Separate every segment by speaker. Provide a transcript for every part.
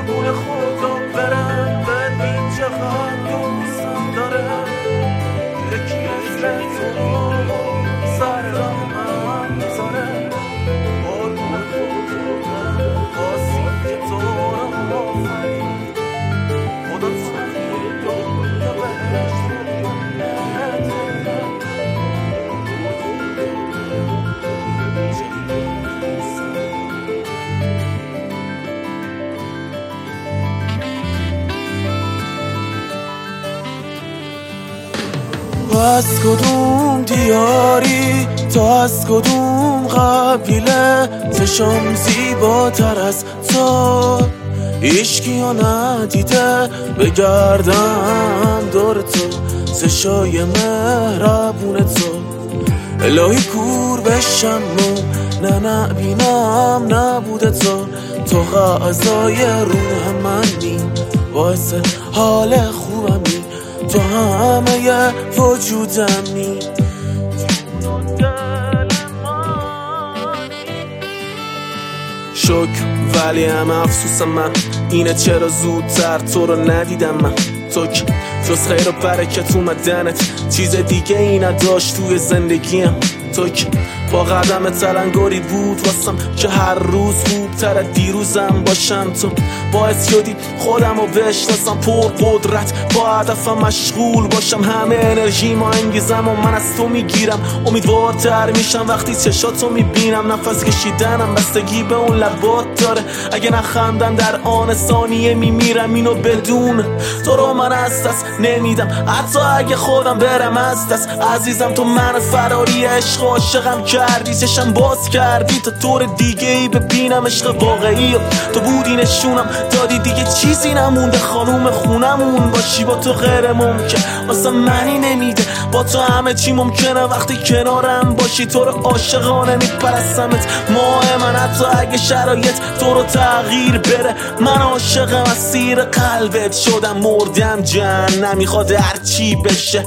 Speaker 1: قربون خدا برم ببین چقدر دوستم دارم یکی مثل تو سر راه من میذاره قربون خدا برم باسی که تو رو آفرید خدا توی دنیا بهش تو از کدوم دیاری تو از کدوم قبیله چشم زیباتر از تو هیچکیو ندیده بگردم دور تو چشای مهربون تو الهی کور بشم نه نبینم نبوده تو غذای روح منی باعث حال خوبمی تو همه وجودمی شکر ولی هم افسوسم من اینه چرا زودتر تو رو ندیدم من تو که جز خیر و برکت اومدنت چیز دیگه ای نداشت توی زندگیم تو که با قدم تلنگاری بود واسم که هر روز خوبتر از دیروزم باشم تو باعث شدی خودم رو بشناسم پر قدرت با هدفم مشغول باشم همه انرژی ما انگیزم و من از تو میگیرم امیدوارتر میشم وقتی چشاتو میبینم نفس کشیدنم بستگی به اون لبات داره اگه نخندم در آن ثانیه میمیرم اینو بدون تو رو من از دست نمیدم حتی اگه خودم برم از دست عزیزم تو من فراری عشق عاشقم کردی چشم باز کردی تا طور دیگه ای ببینم عشق واقعی تو بودی نشونم دادی دیگه چیزی نمونده خانوم خونمون باشی با تو غیر ممکن واسه منی نمیده با تو همه چی ممکنه وقتی کنارم باشی تو رو عاشقانه میپرستمت ماه من حتی اگه شرایط تو رو تغییر بره من عاشقم اسیر قلبت شدم مردم جهنم میخواد هرچی بشه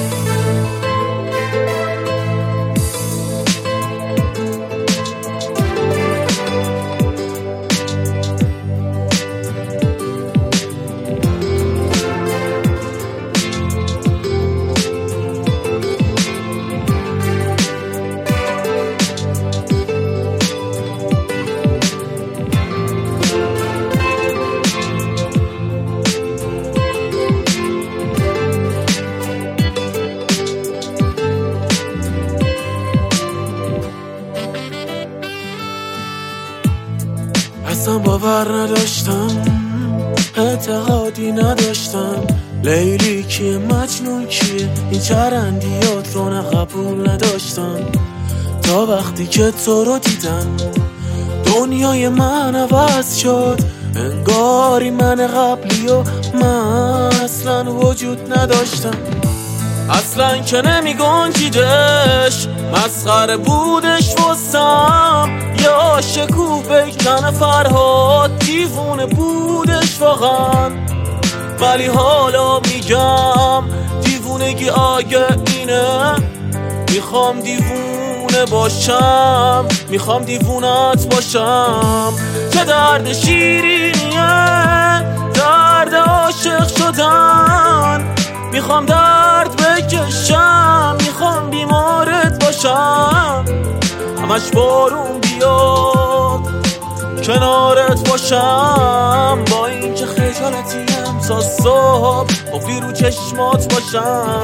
Speaker 1: اصلا باور نداشتم اعتقادی نداشتم لیلی کیه مجنون کیه این چرندیات رو نه قبول نداشتم تا وقتی که تو رو دیدم دنیای من عوض شد انگاری من قبلی و من اصلا وجود نداشتم اصلا که نمیگنجیدش مسخره بودش واسم یا شکوفه کن فرهاد دیوونه بودش واقعا ولی حالا میگم دیوونگی آگه اینه میخوام دیوونه باشم میخوام دیوونت باشم چه درد شیرینیه درد عاشق شدن میخوام درد بکشم میخوام بیمارت باشم همش بارون بیاد کنارت باشم با این که خجالتیم تا صبح قفلی رو چشمات باشم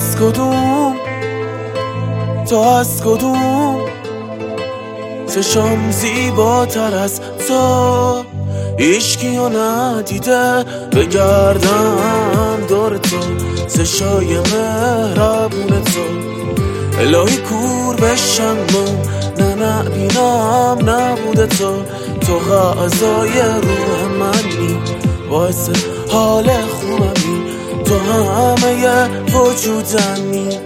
Speaker 1: تو از کدوم چشم زیباتر از تو هیچکیو ندیده بگردم دور تو چشای مهربون تو الهی کور بشم نه نبینم نبوده تو غذای روح منی باعث حال خوبمی تو همه وجودمی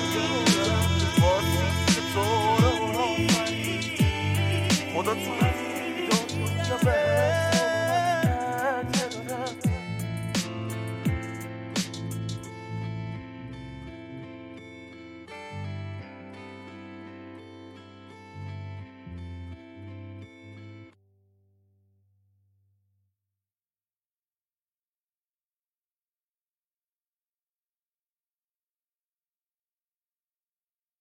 Speaker 2: خدا کجا بهت